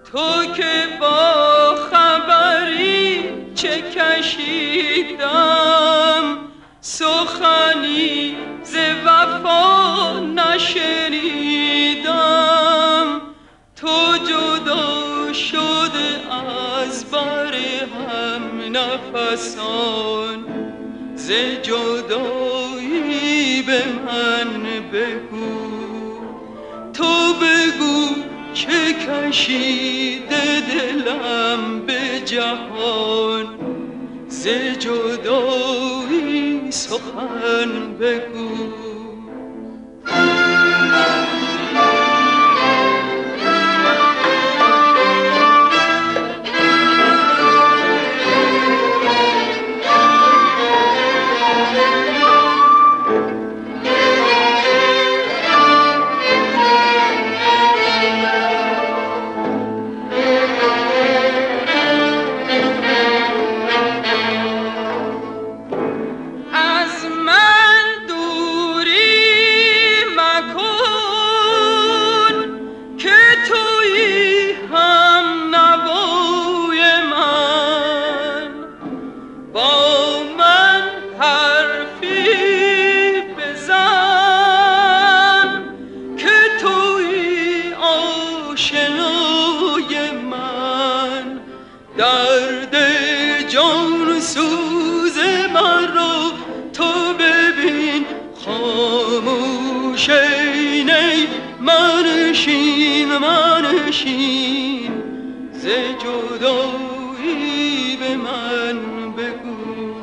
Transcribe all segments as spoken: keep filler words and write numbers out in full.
تو که با خبری چه کشیدم، سخنی ز وفا نشنیدم. تو جدا شده از بر هم نفسان، ز جدایی به من بگو. تو بگو که کشیده دلم به جهان، ز جدایی سخن بگو. درد جان سوز من رو تو ببین، خاموش ای نی منشین منشین، ز جدایی به من بگو.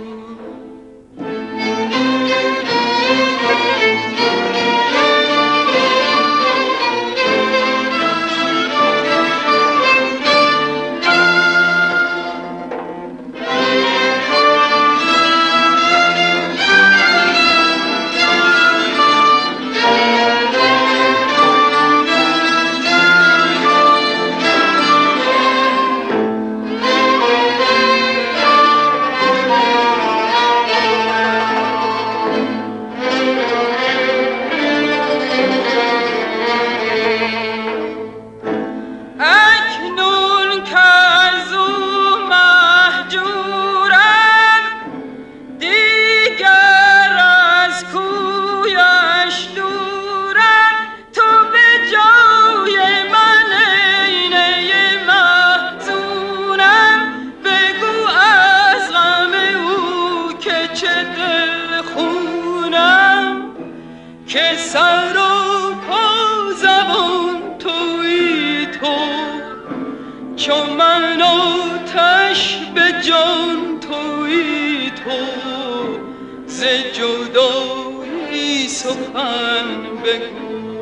که سر و پا زبان تویی تو، چون من آتش به جان تویی تو، ز جدایی سخن بگو.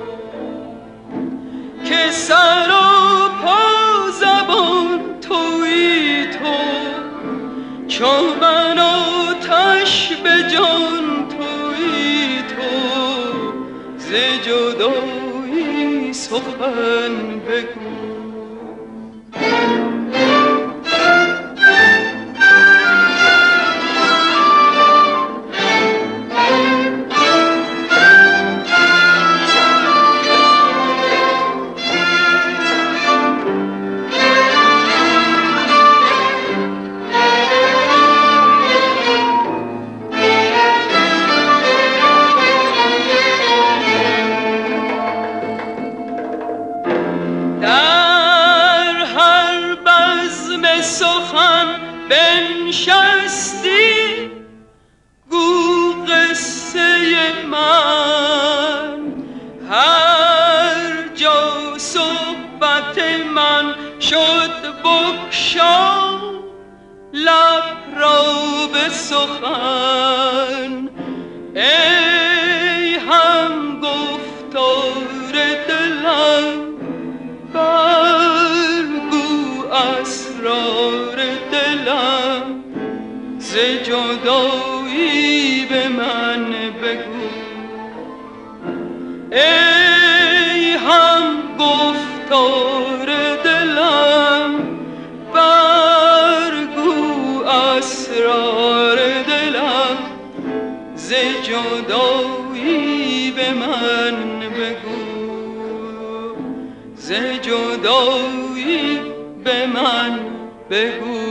که سر و پا زبان تویی تو، چون من آتش به جان تویی تو، ز جدایی سخن بگو. سخن بنشستی گو قصه من، هر جا صحبت من شد بگشا لب را به سخن. ای هم گفتار دلم برگو اسرار دلم، ز جدایی به من بگو. ای هم گفتار دلم برگو اسرار دلم، ز جدایی به من بگو. ز جدایی به من بگو